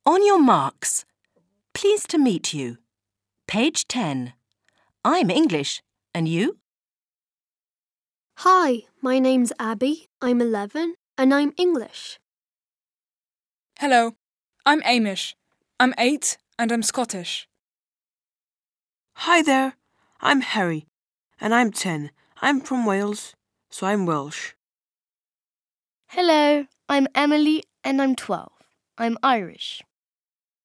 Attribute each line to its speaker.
Speaker 1: On your marks. Pleased to meet you. Page 10. I'm English. And you?
Speaker 2: Hi, my name's Abby. I'm 11 and I'm English.
Speaker 3: Hello, I'm Amish. I'm 8 and I'm Scottish.
Speaker 4: Hi there, I'm Harry and I'm 10. I'm from Wales, so I'm Welsh.
Speaker 5: Hello, I'm Emily and I'm 12. I'm Irish.